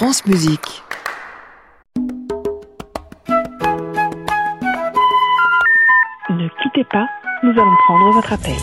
France Musique. Ne quittez pas, nous allons prendre votre appel.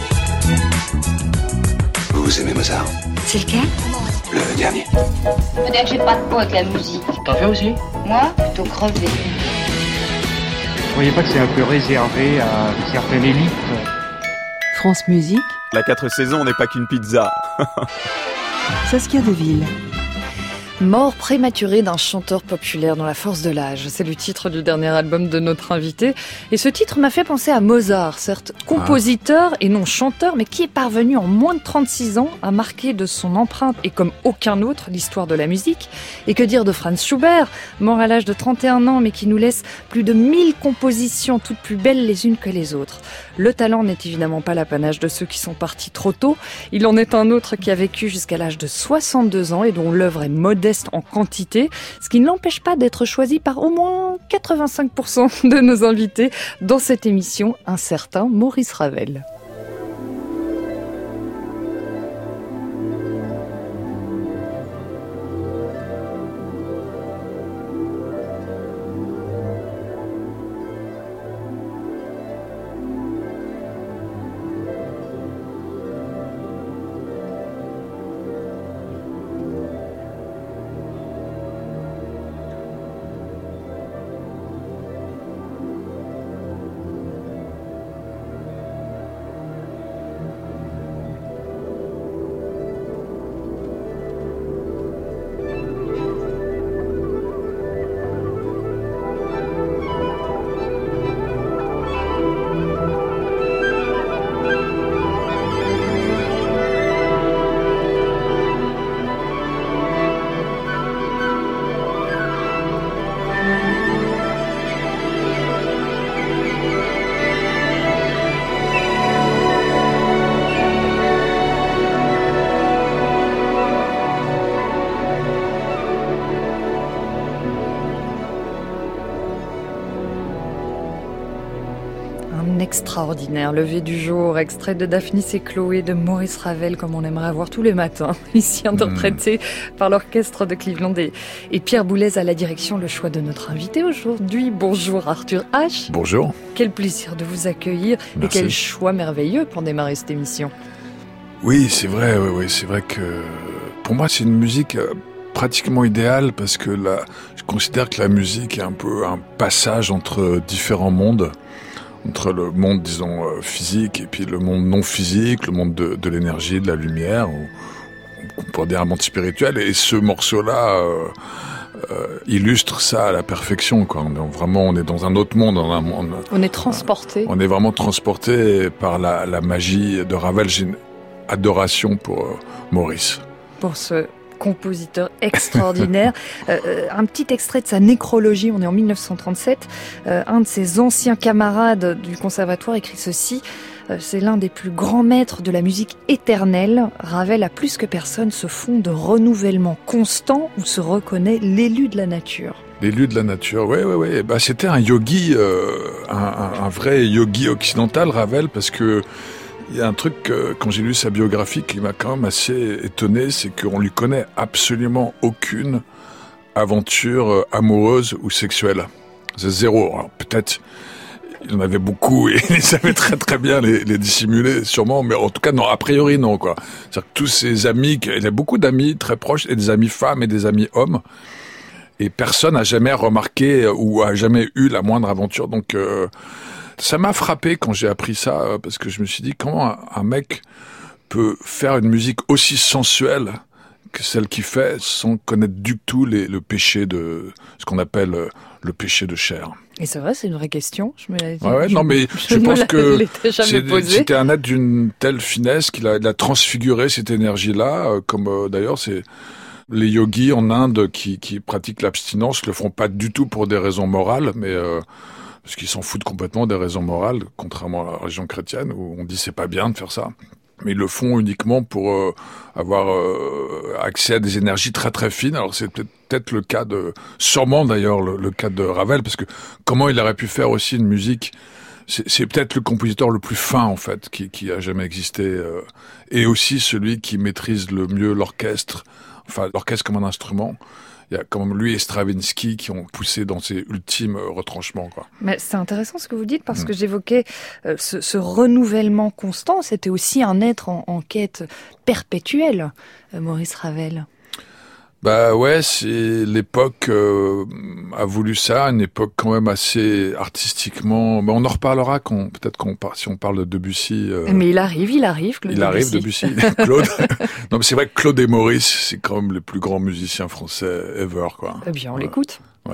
Vous aimez Mozart? C'est lequel? Le dernier. Peut-être que j'ai pas de peau avec la musique. T'en fais aussi? Moi, plutôt crevé. Vous croyez pas que c'est un peu réservé à une certaine élite? France Musique. La 4 saisons n'est pas qu'une pizza. Saskia Deville. Mort prématurée d'un chanteur populaire dans la force de l'âge. C'est le titre du dernier album de notre invité. Et ce titre m'a fait penser à Mozart, certes compositeur et non chanteur, mais qui est parvenu en moins de 36 ans à marquer de son empreinte, et comme aucun autre, l'histoire de la musique. Et que dire de Franz Schubert, mort à l'âge de 31 ans, mais qui nous laisse plus de 1000 compositions, toutes plus belles les unes que les autres. Le talent n'est évidemment pas l'apanage de ceux qui sont partis trop tôt. Il en est un autre qui a vécu jusqu'à l'âge de 62 ans et dont l'œuvre est modeste en quantité, ce qui ne l'empêche pas d'être choisi par au moins 85% de nos invités dans cette émission, un certain Maurice Ravel. Extraordinaire, lever du jour, extrait de Daphnis et Chloé de Maurice Ravel, comme on aimerait avoir tous les matins, ici interprété par l'orchestre de Cleveland et Pierre Boulez à la direction, le choix de notre invité aujourd'hui. Bonjour Arthur H. Bonjour. Quel plaisir de vous accueillir. Merci. Et quel choix merveilleux pour démarrer cette émission. Oui, c'est vrai, c'est vrai que pour moi c'est une musique pratiquement idéale parce que je considère que la musique est un peu un passage entre différents mondes. Entre le monde, disons, physique et puis le monde non physique, le monde de l'énergie, de la lumière, ou on pourrait dire un monde spirituel. Et ce morceau-là illustre ça à la perfection, quoi. On est dans un autre monde. On est transporté. On est vraiment transporté par la magie de Ravel. J'ai une adoration pour Maurice. Pour ce compositeur extraordinaire. Un petit extrait de sa nécrologie, on est en 1937. Un de ses anciens camarades du conservatoire écrit ceci: c'est l'un des plus grands maîtres de la musique éternelle. Ravel a plus que personne ce fond de renouvellement constant où se reconnaît l'élu de la nature. L'élu de la nature, oui. Bah, c'était un yogi, un vrai yogi occidental, Ravel, parce que il y a un truc, quand j'ai lu sa biographie, qui m'a quand même assez étonné, c'est qu'on lui connaît absolument aucune aventure amoureuse ou sexuelle. C'est zéro. Alors, peut-être, il en avait beaucoup et il savait très très bien les dissimuler, sûrement, mais en tout cas, non, a priori, non, quoi. C'est-à-dire que tous ses amis, il a beaucoup d'amis très proches, et des amis femmes et des amis hommes, et personne n'a jamais remarqué ou a jamais eu la moindre aventure, donc ça m'a frappé quand j'ai appris ça, parce que je me suis dit, comment un mec peut faire une musique aussi sensuelle que celle qu'il fait sans connaître du tout le péché de ce qu'on appelle le péché de chair. Et c'est vrai, c'est une vraie question. Je me l'avais dit. Je pense que c'était un être d'une telle finesse qu'il a transfiguré cette énergie-là, comme d'ailleurs c'est les yogis en Inde qui pratiquent l'abstinence le font pas du tout pour des raisons morales, mais parce qu'ils s'en foutent complètement des raisons morales, contrairement à la religion chrétienne, où on dit c'est pas bien de faire ça. Mais ils le font uniquement pour avoir accès à des énergies très très fines. Alors c'est peut-être le cas sûrement d'ailleurs le cas de Ravel, parce que comment il aurait pu faire aussi une musique, c'est peut-être le compositeur le plus fin en fait qui a jamais existé, et aussi celui qui maîtrise le mieux l'orchestre enfin l'orchestre comme un instrument. Il y a comme lui et Stravinsky qui ont poussé dans ces ultimes retranchements, quoi. Mais c'est intéressant ce que vous dites parce que j'évoquais ce renouvellement constant. C'était aussi un être en quête perpétuelle, Maurice Ravel. Bah ouais, c'est l'époque a voulu ça, une époque quand même assez artistiquement. Bah on en reparlera si on parle de Debussy. Mais il arrive, Claude il arrive Debussy, Claude. Non mais c'est vrai que Claude et Maurice, c'est quand même les plus grands musiciens français ever, quoi. Eh bien, on l'écoute. Ouais.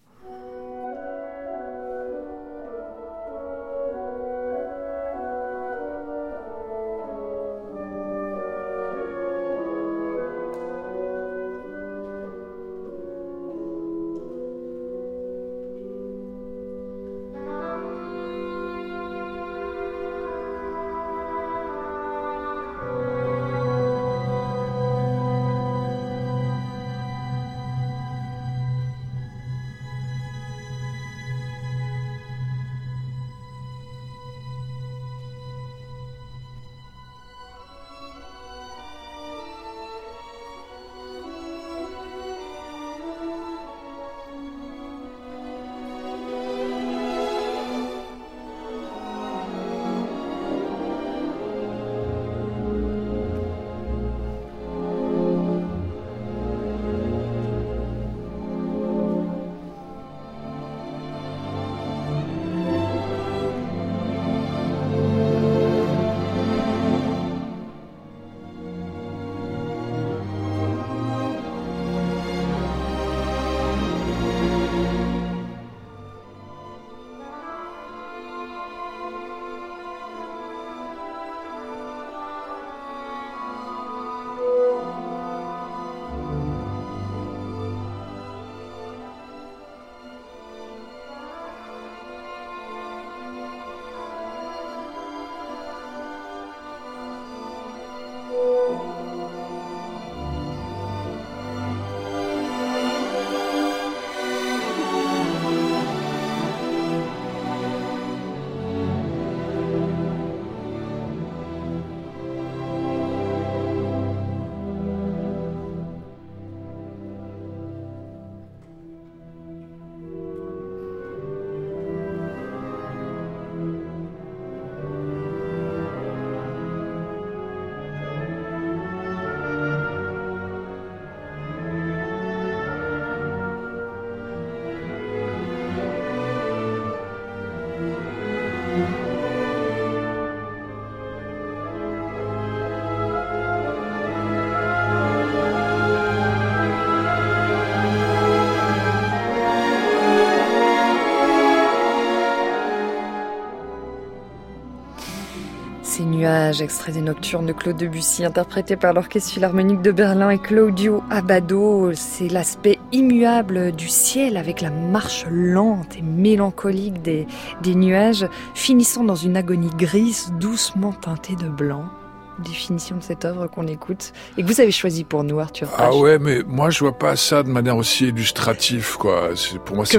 Ces nuages, extrait des Nocturnes de Claude Debussy, interprété par l'Orchestre Philharmonique de Berlin et Claudio Abbado. C'est l'aspect immuable du ciel avec la marche lente et mélancolique des nuages, finissant dans une agonie grise doucement teintée de blanc. Définition de cette œuvre qu'on écoute et que vous avez choisi pour nous, Arthur H. Ah ouais, mais moi je vois pas ça de manière aussi illustrative, quoi. Pour moi c'est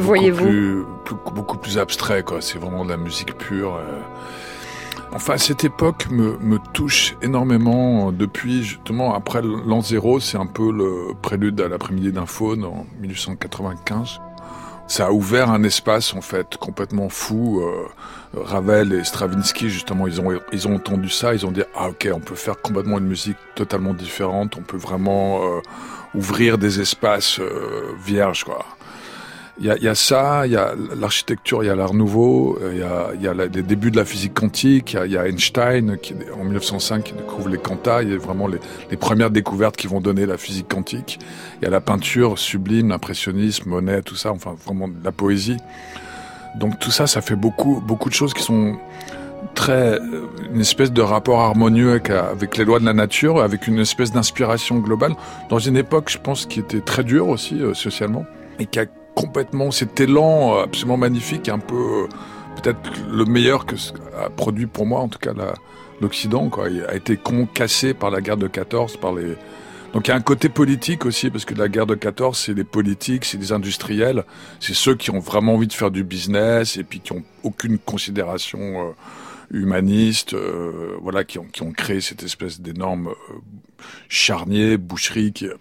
beaucoup plus abstrait, quoi. C'est vraiment de la musique pure. Enfin, cette époque me touche énormément depuis, justement, après l'an 0, c'est un peu le prélude à l'après-midi d'un faune en 1895. Ça a ouvert un espace, en fait, complètement fou. Ravel et Stravinsky, justement, ils ont entendu ça, ils ont dit « Ah, ok, on peut faire complètement une musique totalement différente, on peut vraiment ouvrir des espaces vierges, quoi. » Il y a ça, il y a l'architecture, il y a l'art nouveau, il y a les débuts de la physique quantique, il y a Einstein qui en 1905 qui découvre les quantas, il y a vraiment les premières découvertes qui vont donner la physique quantique. Il y a la peinture sublime, l'impressionnisme, Monet, tout ça, enfin vraiment de la poésie. Donc tout ça, ça fait beaucoup de choses qui sont une espèce de rapport harmonieux avec les lois de la nature, avec une espèce d'inspiration globale dans une époque, je pense, qui était très dure aussi socialement et qui a complètement cet élan absolument magnifique, un peu peut-être le meilleur que a produit pour moi en tout cas l'Occident, quoi. Il a été concassé par la guerre de 14, donc il y a un côté politique aussi, parce que la guerre de 14, c'est les politiques, c'est les industriels, c'est ceux qui ont vraiment envie de faire du business et puis qui ont aucune considération humaniste, voilà, qui ont créé cette espèce d'énorme charnier, boucherie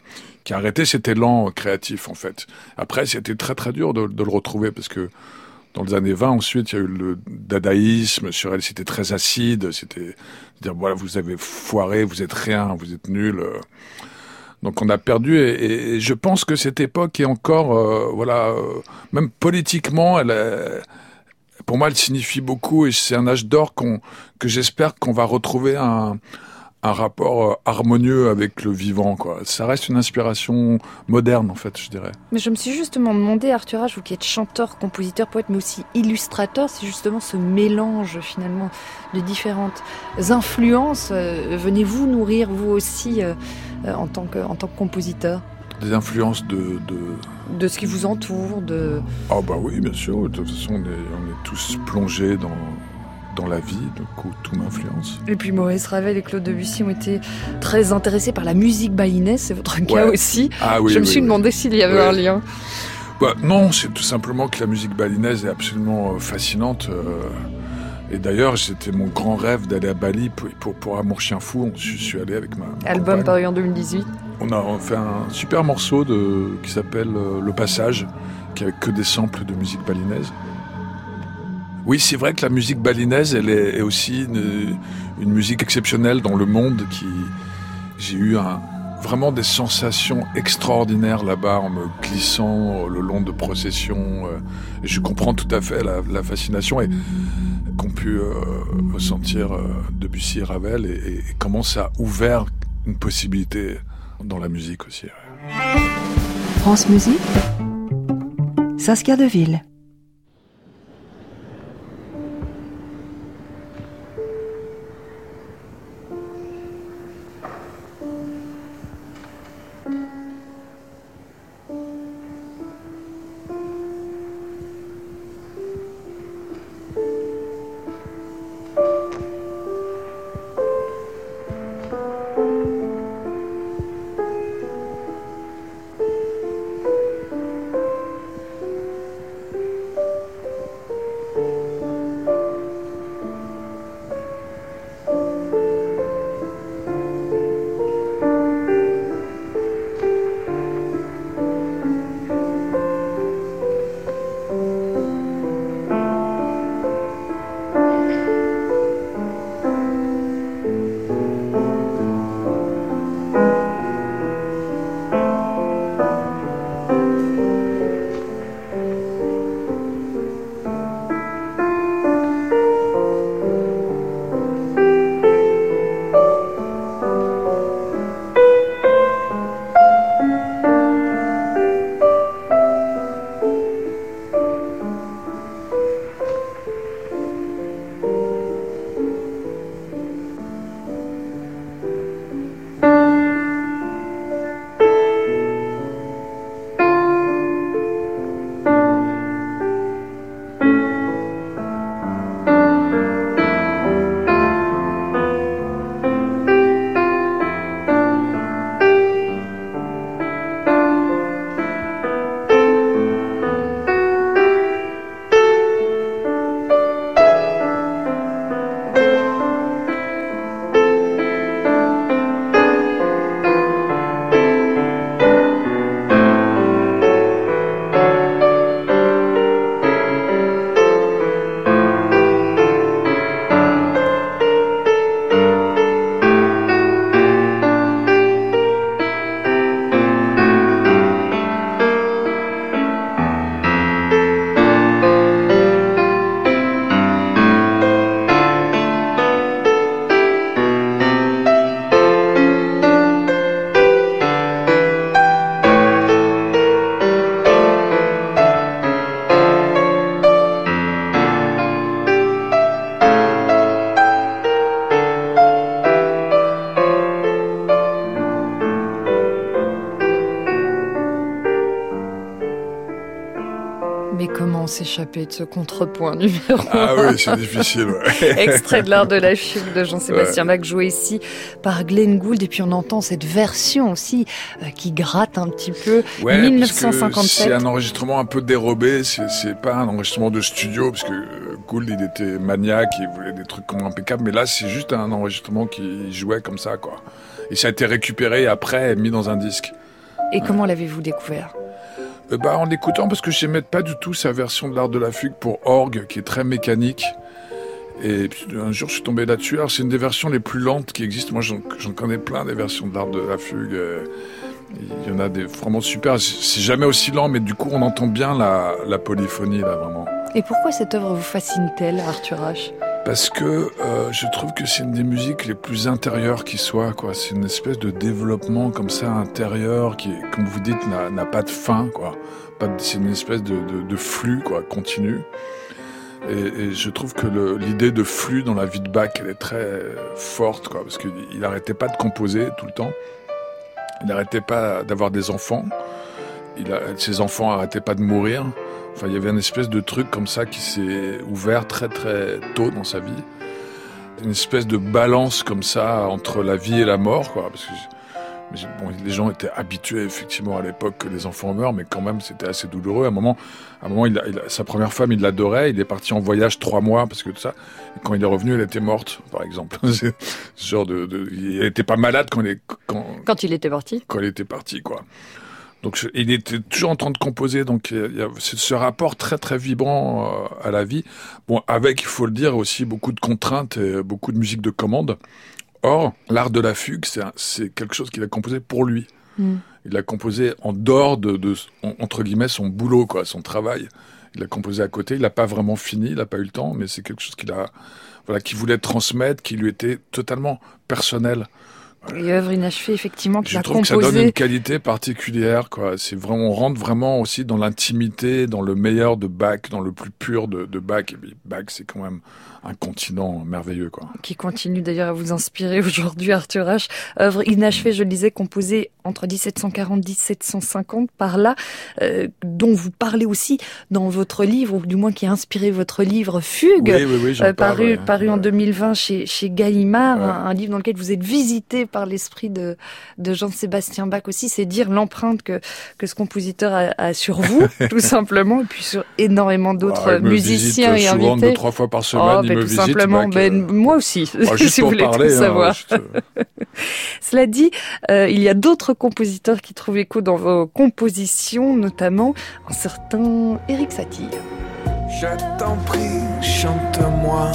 qui a arrêté cet élan créatif, en fait. Après, c'était très très dur de le retrouver, parce que dans les années 20, ensuite, il y a eu le dadaïsme. Sur elle, c'était très acide. C'était dire, voilà, vous avez foiré, vous êtes rien, vous êtes nul. Donc on a perdu, et je pense que cette époque est encore, même politiquement, pour moi, elle signifie beaucoup, et c'est un âge d'or que j'espère qu'on va retrouver un rapport harmonieux avec le vivant, quoi. Ça reste une inspiration moderne, en fait, je dirais. Mais je me suis justement demandé, Arthur H, vous qui êtes chanteur, compositeur, poète, mais aussi illustrateur, c'est justement ce mélange, finalement, de différentes influences. Venez-vous nourrir, vous aussi, en tant que compositeur? Des influences de ce qui vous entoure, de... Ah bah oui, bien sûr. De toute façon, on est tous plongés dans la vie, donc tout m'influence. Et puis Maurice Ravel et Claude Debussy ont été très intéressés par la musique balinaise, c'est votre cas aussi. Ah oui, je me suis demandé s'il y avait un lien. Bah, non, c'est tout simplement que la musique balinaise est absolument fascinante. Et d'ailleurs, c'était mon grand rêve d'aller à Bali pour Amour Chien Fou. Je suis allé avec ma album compagne. paru en 2018. On a fait un super morceau qui s'appelle Le Passage, qui avait que des samples de musique balinaise. Oui, c'est vrai que la musique balinaise, elle est aussi une musique exceptionnelle dans le monde. J'ai eu vraiment des sensations extraordinaires là-bas en me glissant le long de processions. Et je comprends tout à fait la fascination qu'ont pu ressentir Debussy et Ravel, et comment ça a ouvert une possibilité dans la musique aussi. France Musique, Saskia Deville. S'échapper de ce contrepoint numéro 1. Ah oui, c'est difficile. Ouais. Extrait de l'art de la fugue de Jean-Sébastien Bach, joué ici par Glenn Gould. Et puis on entend cette version aussi qui gratte un petit peu. Ouais, 1957. C'est un enregistrement un peu dérobé. C'est pas un enregistrement de studio, parce que Gould, il était maniaque, il voulait des trucs impeccables. Mais là, c'est juste un enregistrement qui jouait comme ça, quoi. Et ça a été récupéré après et mis dans un disque. Et comment l'avez-vous découvert ? En l'écoutant, parce que j'aimais pas du tout sa version de l'art de la fugue pour orgue, qui est très mécanique. Et puis un jour, je suis tombé là-dessus. Alors, c'est une des versions les plus lentes qui existent. Moi, j'en connais plein des versions de l'art de la fugue. Il y en a des vraiment super. C'est jamais aussi lent, mais du coup, on entend bien la polyphonie, là, vraiment. Et pourquoi cette œuvre vous fascine-t-elle, Arthur H ? Parce que je trouve que c'est une des musiques les plus intérieures qui soit, quoi. C'est une espèce de développement comme ça intérieur qui, comme vous dites, n'a pas de fin, quoi. C'est une espèce de flux, quoi, continu. Et je trouve que l'idée de flux dans la vie de Bach, elle est très forte, quoi, parce qu'il n'arrêtait pas de composer tout le temps. Il n'arrêtait pas d'avoir des enfants. Ses enfants n'arrêtaient pas de mourir. Enfin, il y avait une espèce de truc comme ça qui s'est ouvert très très tôt dans sa vie. Une espèce de balance comme ça entre la vie et la mort, quoi. Parce que les gens étaient habitués effectivement à l'époque que les enfants meurent, mais quand même c'était assez douloureux. À un moment, sa première femme, il l'adorait. Il est parti en voyage 3 mois parce que tout ça. Et quand il est revenu, elle était morte, par exemple. C'est ce genre il était pas malade quand il était parti. Quand il était parti, quoi. Donc il était toujours en train de composer, donc il y a ce rapport très très vibrant à la vie. Bon, avec, il faut le dire, aussi beaucoup de contraintes et beaucoup de musique de commande. Or, l'art de la fugue, c'est quelque chose qu'il a composé pour lui. Il l'a composé en dehors entre guillemets, son boulot, quoi, son travail. Il l'a composé à côté, il l'a pas vraiment fini, il n'a pas eu le temps, mais c'est quelque chose qu'il voulait transmettre, qui lui était totalement personnel. Et œuvre inachevée, effectivement, qu'il a composée. Je trouve que ça donne une qualité particulière, quoi. On rentre vraiment aussi dans l'intimité, dans le meilleur de Bach, dans le plus pur de Bach. Et puis Bach, c'est quand même un continent merveilleux, quoi. Qui continue d'ailleurs à vous inspirer aujourd'hui, Arthur H. Œuvre inachevée, je le disais, composée entre 1740 et 1750, par là, dont vous parlez aussi dans votre livre, ou du moins qui a inspiré votre livre Fugue, oui, j'en parle, paru en 2020 chez Gallimard, un livre dans lequel vous êtes visité par l'esprit de Jean-Sébastien Bach aussi. C'est dire l'empreinte que ce compositeur a sur vous, tout simplement, et puis sur énormément d'autres musiciens et invités. Souvent 2-3 fois par semaine, tout simplement, moi aussi, si vous voulez parler, tout savoir. Cela dit, il y a d'autres compositeurs qui trouvent écho dans vos compositions, notamment un certain Erik Satie. Je t'en prie, chante-moi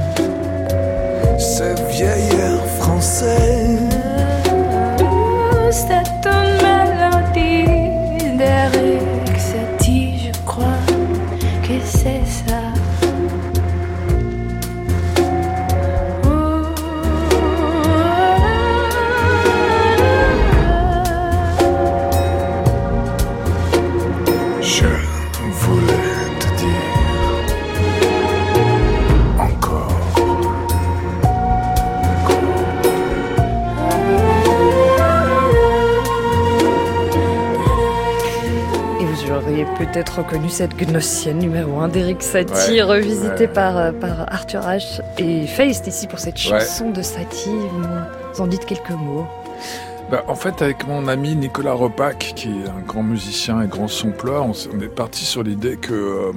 ce vieil air français. C'est une mélodie d'Erik Satie, je crois que c'est ça. Peut-être reconnu cette Gnossienne numéro 1 d'Erik Satie, revisitée par Arthur H. et Feist ici pour cette chanson de Satie. Vous en dites quelques mots. En fait, avec mon ami Nicolas Repac, qui est un grand musicien et grand sampleur, on est parti sur l'idée que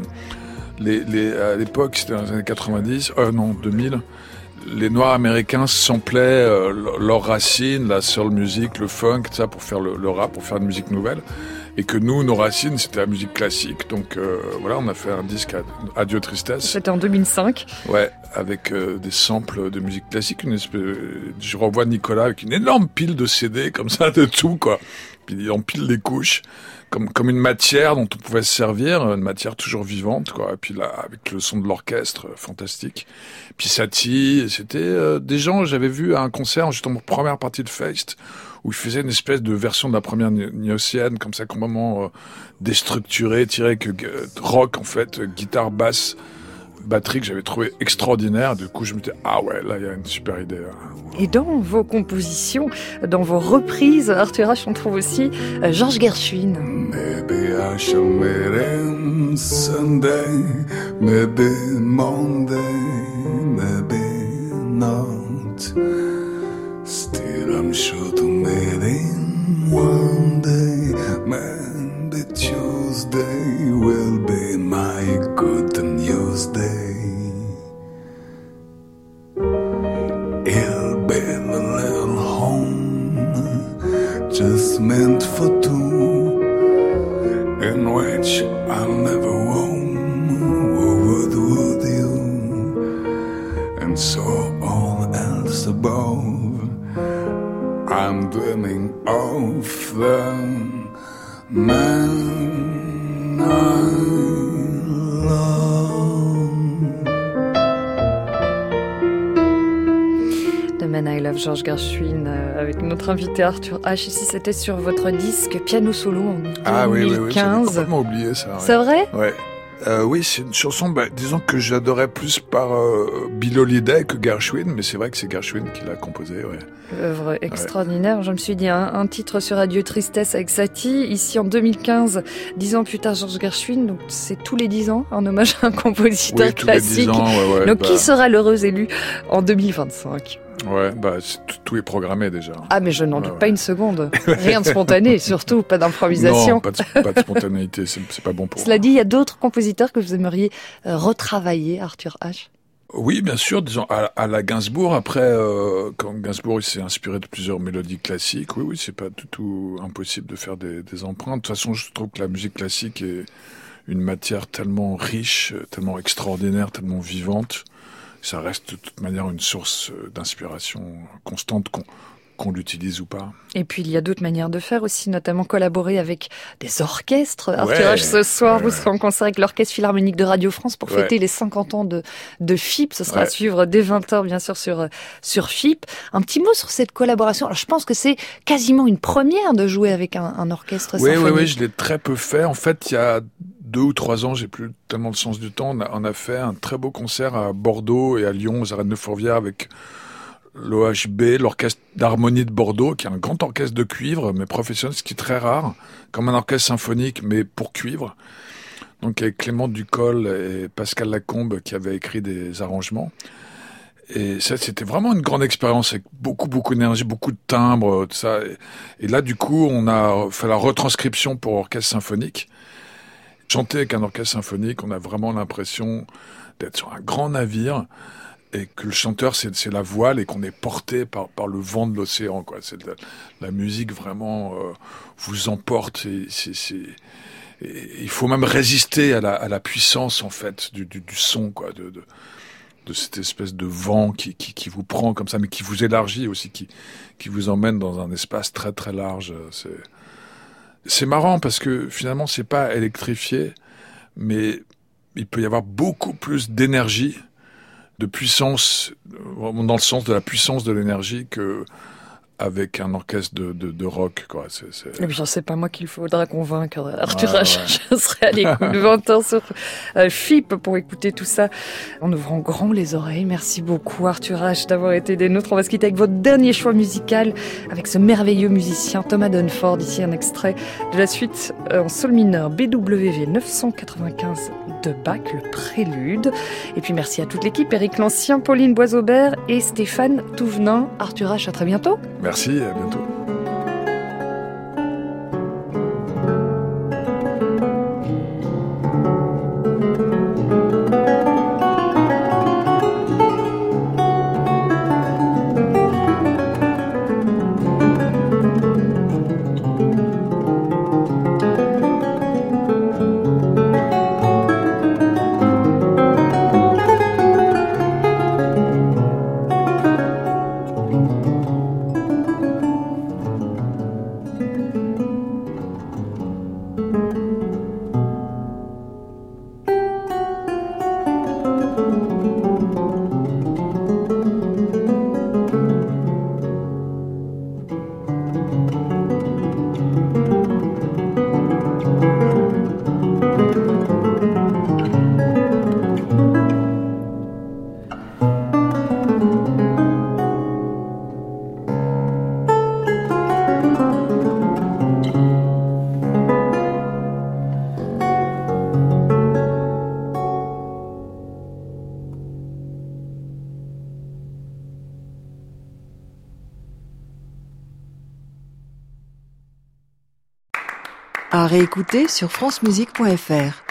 à l'époque, c'était dans les années 2000, les Noirs américains samplaient leurs racines, la soul music, le funk, tout ça, pour faire le rap, pour faire une musique nouvelle. Et que nous, nos racines, c'était la musique classique. Donc on a fait un disque Adieu Tristesse. C'était en 2005. Ouais, avec des samples de musique classique. Je revois Nicolas avec une énorme pile de CD, comme ça, de tout, quoi. Puis il empile les couches, comme une matière dont on pouvait se servir, une matière toujours vivante, quoi. Et puis là, avec le son de l'orchestre, fantastique. Puis Satie, c'était des gens, j'avais vu à un concert, juste en première partie de Feist, où il faisait une espèce de version de la première gnossienne, comme ça, complètement déstructurée, tirée que rock, en fait, guitare, basse, batterie, que j'avais trouvé extraordinaire. Du coup, je me disais, là, il y a une super idée, là. Et dans vos compositions, dans vos reprises, Arthur H, on trouve aussi Georges Gershwin. Maybe I shall meet him Sunday, maybe Monday, maybe not. Still I'm sure to meet him one day, maybe Tuesday will be my good news day. It'll be a little home, just meant for two. on which I'll never roam with you, and so all else above, I'm dreaming of the man I love. The Man I Love, Georges Gershwin, avec notre invité Arthur H. Ici, c'était sur votre disque Piano Solo en 2015. Ah oui, j'avais complètement oublié ça. Ouais. C'est vrai? Ouais. Oui, c'est une chanson, disons que j'adorais plus par Bill Holiday que Gershwin, mais c'est vrai que c'est Gershwin qui l'a composée, ouais. Œuvre extraordinaire. Ouais. Je me suis dit un titre sur Adieu Tristesse avec Satie. Ici en 2015, 10 ans plus tard, Georges Gershwin. Donc c'est tous les 10 ans, en hommage à un compositeur classique. Tous les 10 ans, donc qui sera l'heureux élu en 2025? Ouais, tout est programmé déjà. Ah, mais je n'en doute pas une seconde. Rien de spontané, surtout, pas d'improvisation. Non, pas de spontanéité, c'est pas bon pour Cela dit, il y a d'autres compositeurs que vous aimeriez retravailler, Arthur H. Oui, bien sûr, disons, à la Gainsbourg, après, quand Gainsbourg il s'est inspiré de plusieurs mélodies classiques, oui, c'est pas du tout impossible de faire des empreintes. De toute façon, je trouve que la musique classique est une matière tellement riche, tellement extraordinaire, tellement vivante. Ça reste de toute manière une source d'inspiration constante qu'on l'utilise ou pas. Et puis il y a d'autres manières de faire aussi, notamment collaborer avec des orchestres. Arthur H, ce soir, vous serez en concert avec l'Orchestre Philharmonique de Radio France pour fêter les 50 ans de FIP. Ce sera à suivre dès 20h, bien sûr, sur FIP. Un petit mot sur cette collaboration. Alors je pense que c'est quasiment une première de jouer avec un orchestre symphonique. Oui, je l'ai très peu fait. En fait, il y a 2 ou 3 ans, j'ai plus tellement le sens du temps, on a fait un très beau concert à Bordeaux et à Lyon, aux Arènes de Fourvière, avec l'OHB, l'Orchestre d'Harmonie de Bordeaux, qui est un grand orchestre de cuivre, mais professionnel, ce qui est très rare, comme un orchestre symphonique, mais pour cuivre. Donc avec Clément Ducol et Pascal Lacombe qui avaient écrit des arrangements. Et ça, c'était vraiment une grande expérience, avec beaucoup d'énergie, beaucoup de timbres, tout ça. Et là, du coup, on a fait la retranscription pour orchestre symphonique. Chanter avec un orchestre symphonique, on a vraiment l'impression d'être sur un grand navire et que le chanteur, c'est la voile et qu'on est porté par le vent de l'océan, quoi. C'est la musique vraiment vous emporte. Et il faut même résister à la puissance, en fait, du son, quoi, de cette espèce de vent qui vous prend comme ça, mais qui vous élargit aussi, qui vous emmène dans un espace très très large. C'est marrant parce que finalement c'est pas électrifié, mais il peut y avoir beaucoup plus d'énergie, de puissance, dans le sens de la puissance de l'énergie que avec un orchestre de rock, quoi. Et puis, c'est pas moi qu'il faudra convaincre. Arthur H, je serai à l'écoute de 20h sur FIP pour écouter tout ça en ouvrant grand les oreilles. Merci beaucoup, Arthur H, d'avoir été des nôtres. On va se quitter avec votre dernier choix musical, avec ce merveilleux musicien Thomas Dunford. Ici, un extrait de la suite en sol mineur BWV 995 de Bach, le prélude. Et puis, merci à toute l'équipe, Éric Lancien, Pauline Boisaubert et Stéphane Touvenin. Arthur H, à très bientôt. Merci, à bientôt. À réécouter sur francemusique.fr.